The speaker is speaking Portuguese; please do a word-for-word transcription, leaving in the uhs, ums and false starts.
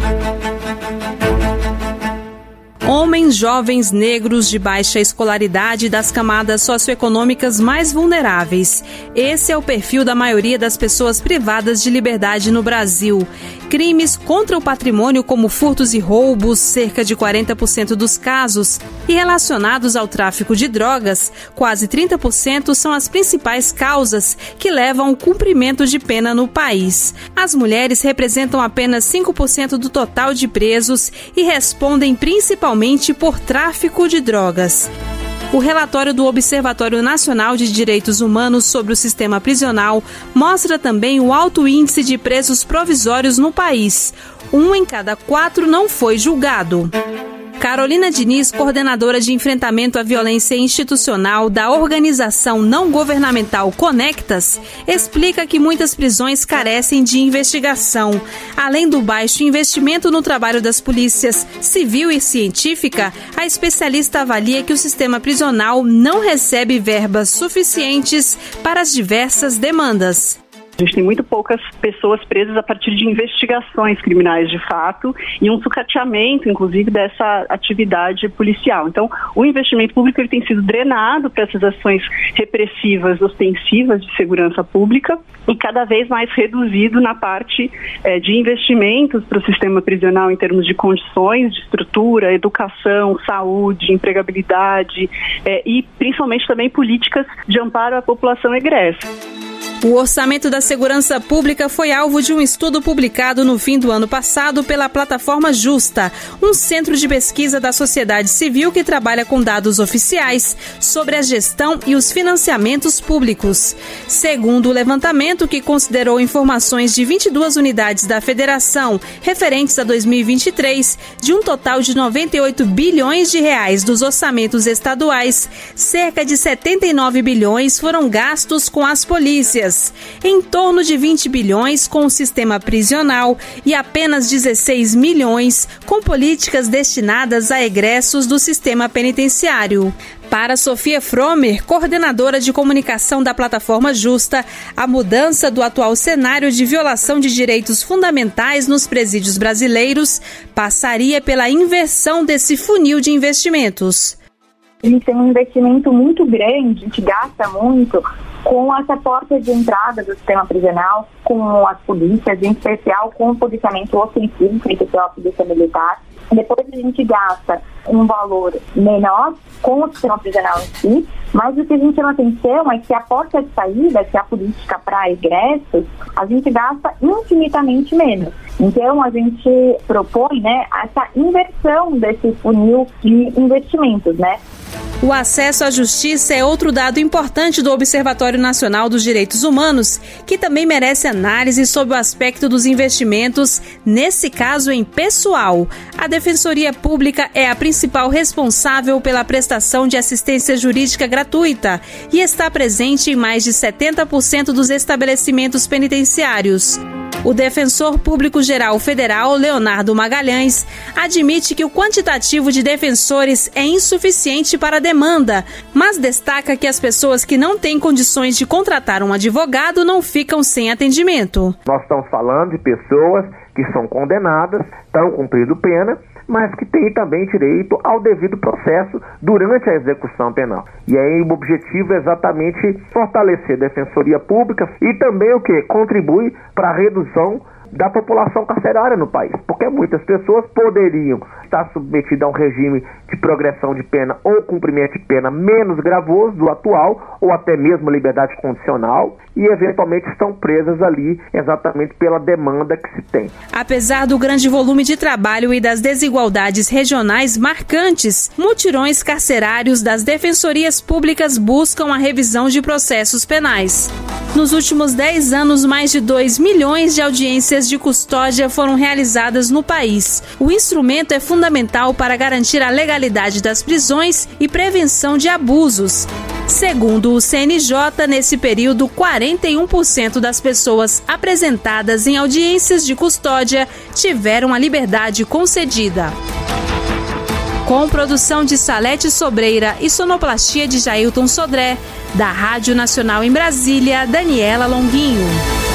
Homens jovens negros de baixa escolaridade das camadas socioeconômicas mais vulneráveis. Esse é o perfil da maioria das pessoas privadas de liberdade no Brasil. Crimes contra o patrimônio, como furtos e roubos, cerca de quarenta por cento dos casos, e relacionados ao tráfico de drogas, quase trinta por cento são as principais causas que levam ao cumprimento de pena no país. As mulheres representam apenas cinco por cento do total de presos e respondem principalmente por tráfico de drogas. O relatório do Observatório Nacional de Direitos Humanos sobre o sistema prisional mostra também o alto índice de presos provisórios no país. Um em cada quatro não foi julgado. Carolina Diniz, coordenadora de enfrentamento à violência institucional da organização não governamental Conectas, explica que muitas prisões carecem de investigação. Além do baixo investimento no trabalho das polícias civil e científica, a especialista avalia que o sistema prisional não recebe verbas suficientes para as diversas demandas. A gente tem muito poucas pessoas presas a partir de investigações criminais de fato e um sucateamento, inclusive, dessa atividade policial. Então, o investimento público ele tem sido drenado para essas ações repressivas, ostensivas de segurança pública e cada vez mais reduzido na parte eh, de investimentos para o sistema prisional em termos de condições, de estrutura, educação, saúde, empregabilidade eh, e principalmente também políticas de amparo à população egressa. O orçamento da segurança pública foi alvo de um estudo publicado no fim do ano passado pela plataforma Justa, um centro de pesquisa da sociedade civil que trabalha com dados oficiais sobre a gestão e os financiamentos públicos. Segundo o levantamento, que considerou informações de vinte e duas unidades da federação referentes a dois mil e vinte e três, de um total de noventa e oito bilhões de reais dos orçamentos estaduais, cerca de setenta e nove bilhões foram gastos com as polícias. Em torno de vinte bilhões com o sistema prisional e apenas dezesseis milhões com políticas destinadas a egressos do sistema penitenciário. Para Sofia Fromer, coordenadora de comunicação da plataforma Justa, a mudança do atual cenário de violação de direitos fundamentais nos presídios brasileiros passaria pela inversão desse funil de investimentos. A gente tem um investimento muito grande, a gente gasta muito com essa porta de entrada do sistema prisional, com as polícias, em especial com o policiamento ofensivo, que é a polícia militar. Depois a gente gasta um valor menor com o sistema prisional em si, mas o que a gente chama atenção é que a porta de saída, que é a política para egressos, a gente gasta infinitamente menos. Então a gente propõe, né, essa inversão desse funil de investimentos, né? O acesso à justiça é outro dado importante do Observatório Nacional dos Direitos Humanos, que também merece análise sobre o aspecto dos investimentos, nesse caso em pessoal. A Defensoria Pública é a principal responsável pela prestação de assistência jurídica gratuita e está presente em mais de setenta por cento dos estabelecimentos penitenciários. O Defensor Público Geral Federal, Leonardo Magalhães, admite que o quantitativo de defensores é insuficiente para a demanda, mas destaca que as pessoas que não têm condições de contratar um advogado não ficam sem atendimento. Nós estamos falando de pessoas que são condenadas, estão cumprindo pena, mas que têm também direito ao devido processo durante a execução penal. E aí o objetivo é exatamente fortalecer a Defensoria Pública e também o que? Contribui para a redução da população carcerária no país, porque muitas pessoas poderiam estar submetidas a um regime de progressão de pena ou cumprimento de pena menos gravoso do atual, ou até mesmo liberdade condicional, e eventualmente estão presas ali exatamente pela demanda que se tem. Apesar do grande volume de trabalho e das desigualdades regionais marcantes, mutirões carcerários das defensorias públicas buscam a revisão de processos penais. Nos últimos dez anos, mais de dois milhões de audiências de custódia foram realizadas no país. O instrumento é fundamental para garantir a legalidade das prisões e prevenção de abusos. Segundo o C N J, nesse período, quarenta e um por cento das pessoas apresentadas em audiências de custódia tiveram a liberdade concedida. Com produção de Salete Sobreira e sonoplastia de Jailton Sodré, da Rádio Nacional em Brasília, Daniela Longuinho.